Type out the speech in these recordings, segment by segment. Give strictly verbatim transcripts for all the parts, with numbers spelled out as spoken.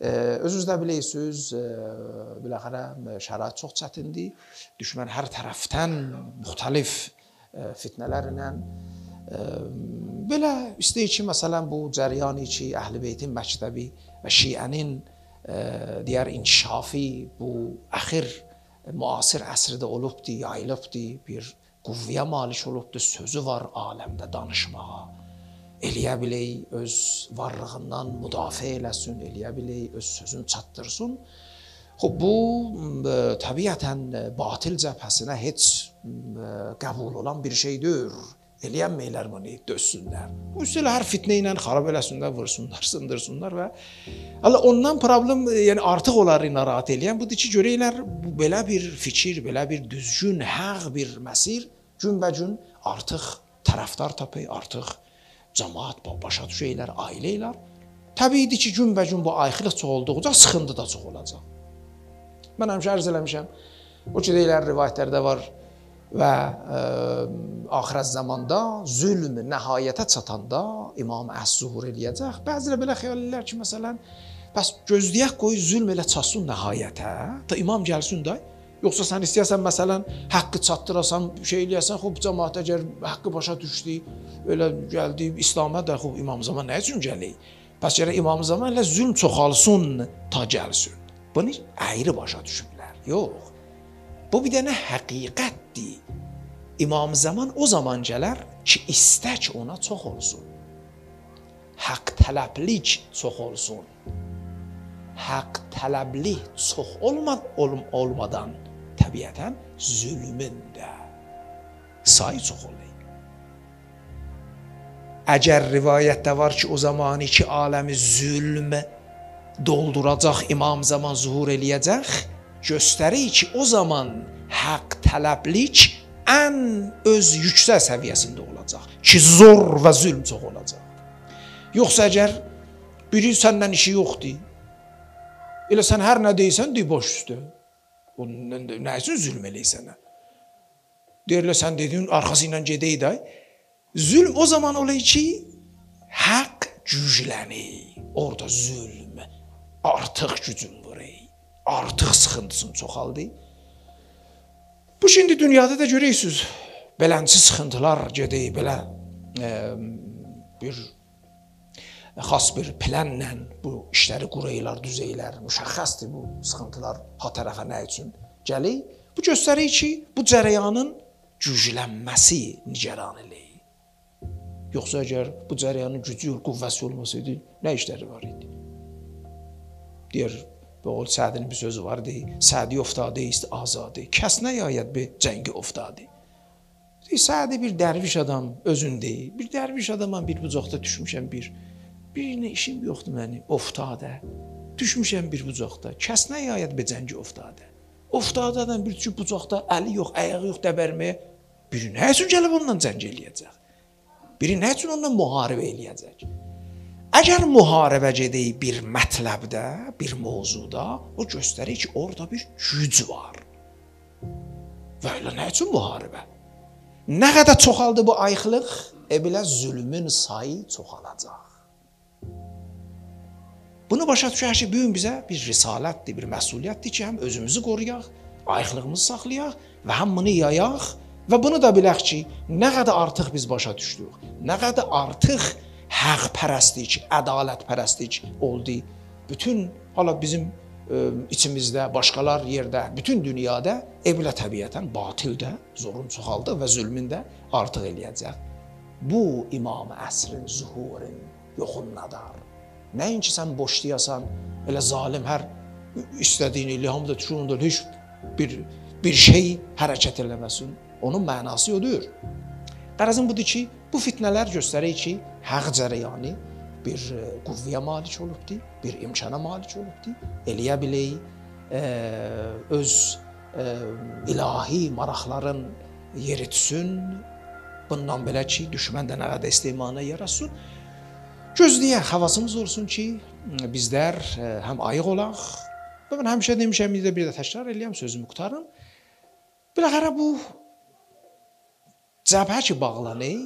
Özünüz də bilirsiniz, biləxərə şərait çox çətindir. Düşmən hər tərəfdən müxtəlif fitnələrlə belə istəyir ki, məsələn, bu cəryanı ki, Əhl-i Beytin məktəbi və Şiənin digər inkişafı bu əxir müasir əsrdə olubdur, yayılıbdır, bir qüvvəyə malik olubdur, sözü var aləmdə danışmağa. Eləyə bilək öz varlığından müdafiə eləsin, eləyə bilək öz sözünü çatdırsın. Xub, bu təbiətən batil cəbhəsinə heç qəbul olan bir şey deyil. Eləyənməylər bunu, dözsünlər. Bu üstələ hər fitnə ilə xarab eləsinlər, vursunlar, sındırsınlar və ondan problem, yəni artıq onları narahat eləyən budur ki, görəklər belə bir fikir, belə bir düzgün, həq bir məsir günbəcün artıq tərəfdar tapır, artıq cəmaat başa düşəklər, ailəylər. Təbiidir ki, günbəcün bu ayrılıq çox olduqca sıxıntı da çox olacaq. Mən həmişə ərz eləmişəm, o ki, deyilər, rivayətlərdə var və axirət zamanda zülm nəhayətə çatanda İmam Əhs zuhur eləyəcək. Bəzilə belə xəyal edirlər ki, məsələn, bəs gözləyək qoy zülm elə çatsın nəhayətə, da imam gəlsin də. Yoxsa sən istəyəsən, məsələn, haqqı çatdırasan, şey eləyəsən, xub, cəmaat əgər haqqı başa düşdü, elə gəldi, İslam'a da, xub, İmam Zaman nə üçün gəlir? Bəs gərək İmam Zaman elə zülm çoxalsın, ta gəlsin. Bunu ayrı başa düşüblər. Yox, bu bir dənə həqiqətdir. İmam Zaman o zaman gələr ki, istək ona çox olsun. Haqq tələblik çox olsun. Haqq tələblik çox olmadan təbiətən zülmün də sayı çox olur. Əgər rivayətdə var ki, o zamanı ki, aləmi zülm dolduracaq, İmam Zaman zuhur eləyəcək, göstərir ki, o zaman haqq tələblik ən öz yüksək səviyyəsində olacaq ki, zor və zülm çox olacaq. Yoxsa əgər biri səndən işi yoxdur, elə sən hər nə deysən, dey boş üstə. Nə üçün zülm eləyir sənə? Deyirlə, sən dediyin, arxası ilə gedək də. Zülm o zaman olur ki, haqq güclənir. Orada zülm artıq gücün vurur, artıq sıxıntısını çoxaldır. Bu, şimdi dünyada da görəksiniz, belənçi sıxıntılar gedək, belə bir xas bir planla bu işləri quraylar, düzeylər, müşəxxəsdir bu sıxıntılar ha tərəfə nə üçün gəlir. Bu göstərir ki, bu cərəyanın güclənməsi nigaran eləyir. Yoxsa əgər bu cərəyanın gücü, qüvvəsi olmasaydı, nə işləri var idi? Deyər, oğul Sədinin bir sözü var, deyir, Sədi oftadı ist azadı, kəs nə yayət bir cəngi oftadı. Sədi bir dərviş adam özündür, bir dərviş adamın bir bucaqda düşmüşəm bir, bir nə işim yoxdur mənim, oftadə, düşmüşəm bir bucaqda, kəs nə yayət bir cəngi oftadı. Oftadadan bir çünki bucaqda əli yox, ayağı yox dəbərməyə, biri nə üçün gəlib ondan cəng eləyəcək? Biri nə üçün ondan müharibə eləyəcək? Əgər müharibə gedək bir mətləbdə, bir mövzuda, o göstərir ki, orada bir güc var. Və elə nə üçün müharibə? Nə qədər çoxaldı bu ayıqlıq, e belə zülmün sayı çoxalacaq. Bunu başa düşək ki, bugün bizə bir risalətdir, bir məsuliyyətdir ki, həm özümüzü qoruyaq, ayıqlığımızı saxlayaq və həm bunu yayaq və bunu da bilək ki, nə qədər artıq biz başa düşdük, nə qədər artıq həqpərəstlik, ədalətpərəstlik oldu. Bütün, hala bizim e, içimizdə, başqalar yerdə, bütün dünyada e belə təbiətən batildə, zorun çoxaldı və zülmün də artıq eləyəcək. Bu İmam əsrin, zuhurin yoxunladar. Nəinki sən boşlayasan, elə zalim hər istədiyini elə hamıda düşüründə heç bir, bir şey hərəkət eləməsin. Onun mənası odur. Qərazım budur ki, bu fitnələr göstərir ki, haq cərəyanı bir qüvvəyə malik olubdur, bir imkana malik olubdur. Eləyə bilək, e, öz e, ilahi maraqların yeri düşsün, bundan belə ki, düşmən də nə qədər istimanə yaratsın. Gözləyək, havasımız olsun ki, bizlər həm ayıq olaq və mən həmişə demişəm, bir də bir də təkrar eləyəm, sözümü qutarım. Biləxərə bu cəbhə ki bağlanır,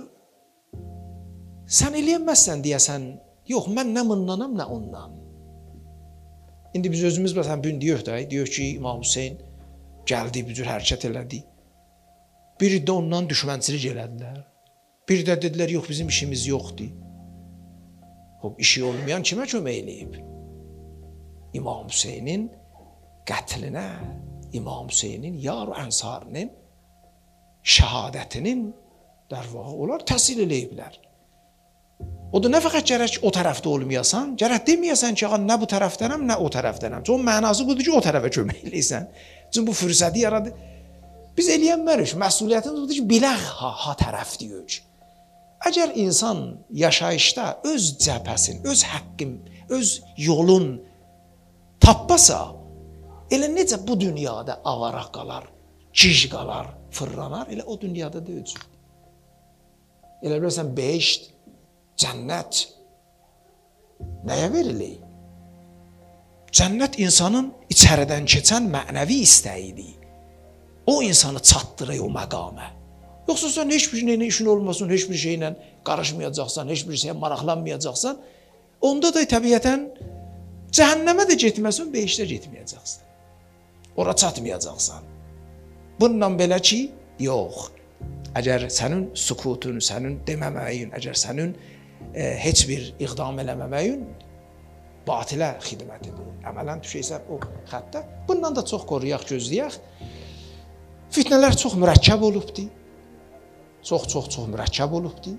sən eləyənməzsən deyəsən, yox, mən nə bundanam, nə ondan. İndi biz özümüz məsələn bu gün deyirik də, deyir ki, İmam Hüseyn gəldi, bu cür hərəkət elədi. Biri də ondan düşmənçilik elədilər. Bir də dedilər, yox, bizim işimiz yoxdur. Hop, işi olmayan kimə kömək eləyib? İmam Hüseynin qətlinə, İmam Hüseynin yar və ənsarının şəhadətinin dərvağı onlar təsir eləyiblər. O da nə fəqət gərək o tərəfdə olmayasan, gərək deməyəsən ki, nə bu tərəfdənəm, nə o tərəfdənəm. Çünki mənası budur ki, o tərəfə kömək eləyəsən. Çünki bu fürsəti yaradı. Biz eləyənmərik, məsuliyyətimiz budur ki, bilək ha, ha tərəf deyək. Əgər insan yaşayışda öz cəbhəsin, öz haqqın, öz yolun tapmasa, elə necə bu dünyada avaraq qalar, cic qalar, fırlanar, elə o dünyada da öcür. Elə bilirsən, beşt, cənnət nəyə verilir? Cənnət insanın içəridən keçən mənəvi istəyidir. O insanı çatdırır o məqamə. Yoxsa sən heç bir şeylə işin olmasın, heç bir şeylə qarışmayacaqsan, heç bir şeyə maraqlanmayacaqsan, onda da təbiətən cəhənnəmə də getməsin, beşdə getməyəcəksən. Ora çatmayacaqsan. Bununla belə ki, yox. Əgər sənin sükutun, sənin deməməyin, əgər sənin e, heç bir iqdam eləməməyin batilə xidmət edir. Əmələn düşəysən o xəttə. Bundan da çox qoruyaq, gözləyək. Fitnələr çox mürəkkəb olubdur. Çox-çox-çox mürəkkəb olubdur.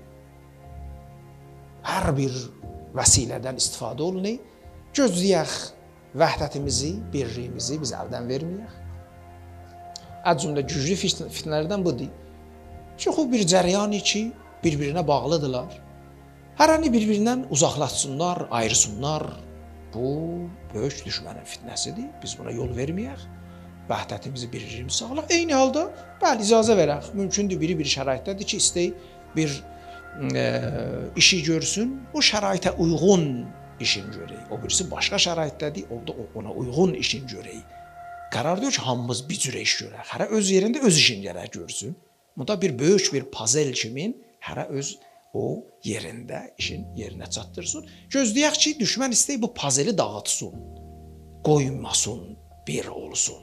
Hər bir vəsilədən istifadə olunur. Gözləyək vəhdətimizi, birliyimizi biz əldən verməyək. Ən cümlə güclü fitnələrdən budur. Çoxu bir cəryanı ki, bir-birinə bağlıdırlar. Hərəni bir-birindən uzaqlaşsınlar, ayrısınlar. Bu, böyük düşmənin fitnəsidir. Biz buna yol verməyək. Vəhdətimizi, birliyimizi sağlaq. Eyni halda, bəli, icazə verək. Mümkündür, biri bir şəraitdədir ki, istəyib bir e, işi görsün, o şəraitə uyğun işin görək. O birisi başqa şəraitdədir, o da ona uyğun işin görək. Qərar diyor ki, hamımız bir cürə iş görək. Hərə öz yerində öz işin gərək görsün. Bunda bir böyük bir puzzle kimin hərə öz o yerində işin yerinə çatdırsın. Gözləyək ki, düşmən istəyir bu puzzle-i dağıtsın, qoymasın, bir olsun.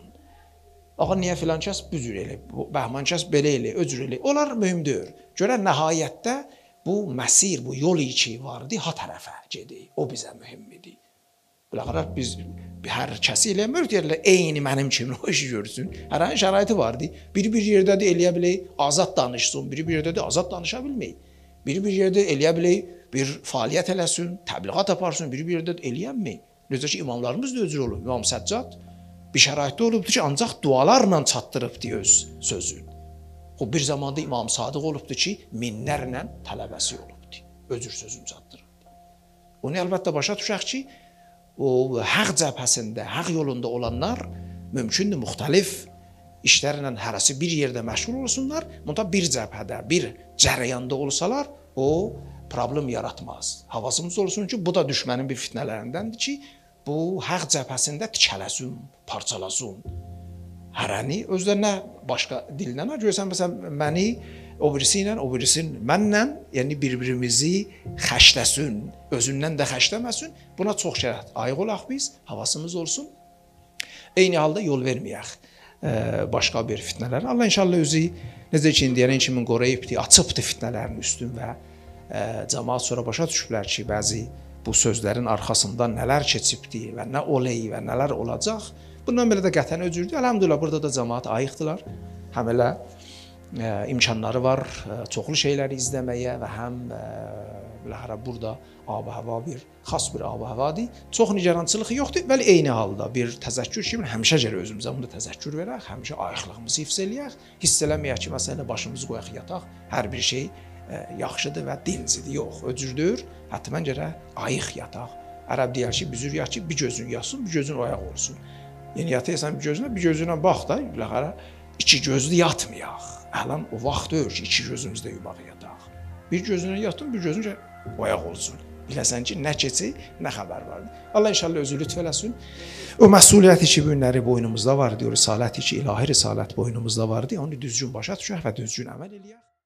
Ağa, niyə filan kəs bu cür eləyir, bəhman kəs belə eləyir, o cür eləyir. Onlar mühüm deyil. Görə nəhayətdə bu məsir, bu yol ki vardı, ha tərəfə gedir. O bizə mühümmidir. Biləqərər biz hər kəsi eləmirik, deyirlər, eyni mənim kimi o işi görsün. Hər hansı şəraiti vardı. Biri bir yerdə də eləyə bilək, azad danışsın, biri bir yerdə də azad danışa bilmək. Biri bir yerdə eləyə bilək, bir fəaliyyət eləsin, təbliğat aparsın, biri bir yerdə də eləyənmək. Necə ki, imamlarımız da özür olur. İmam Səccad bir şəraitdə olubdur ki, ancaq dualarla çatdırıbdır öz sözün. O bir zamanda İmam Sadıq olubdur ki, minlərlə tələbəsi olubdur. Özür sözünü çatdırıbdır. Onu əlbəttə başa düşək ki, o haq cəbhəsində, haq yolunda olanlar mümkündür müxtəlif işlərlə hərəsi bir yerdə məşğul olsunlar, mutta bir cəbhədə, bir cərəyanda olsalar, o problem yaratmaz. Havasımız olsun ki, bu da düşmənin bir fitnələrindəndir ki, bu haq cəbhəsində tikələsin, parçalasın. Hərəni özlərinə başqa dillə görsən, məsələn, məni o birisi ilə, o birisin mənlə, yəni bir-birimizi xəşləsin, özündən də xəşləməsin. Buna çox şərait ayıq olaq biz, havasımız olsun. Eyni halda yol verməyək başqa bir fitnələrə. Allah inşallah özü, necə ki, indiyənən kimi qoruyubdur, açıbdır fitnələrin üstün və cəmaat sonra başa düşüblər ki, bəzi bu sözlərin arxasında nələr keçibdir və nə olay və nələr olacaq. Bundan belə də qətən öcürdür. Əlhamdülillah, burada da cəmaat ayıqdılar. Həm elə e, imkanları var e, çoxlu şeyləri izləməyə və həm e, bilahara burada ab-hava bir, xas bir ab-havadır. Çox nigarançılıq yoxdur, bəli eyni halda bir təzəkkür kimi həmişə gərək özümüzə bunda təzəkkür verək, həmişə ayıqlığımızı hifz eləyək, hiss eləməyək ki, məsələn, başımızı qoyaq yataq, hər bir şey e, yaxşıdır və dincidir. Yox, öcürdür, həttəmən gərək ayıq yataq. Ərəb deyər ki, büzür yat ki, bir gözün yatsın, bir gözün oyaq olsun. Yəni yataysan bir gözünə, bir gözünə bax da, bilahara iki gözlü yatmayaq. Ələn o vaxt deyir ki, iki gözümüzdə yumaq yataq. Bir gözünə yatın, bir gözünə oyaq olsun. Biləsən ki, nə keçi, nə xəbər var. Allah inşallah özü lütf eləsin. O məsuliyyəti ki, bu günləri boynumuzda var, diyor, risaləti ki, ilahi risalət boynumuzda vardı. Onu düzgün başa düşək və düzgün əməl eləyək.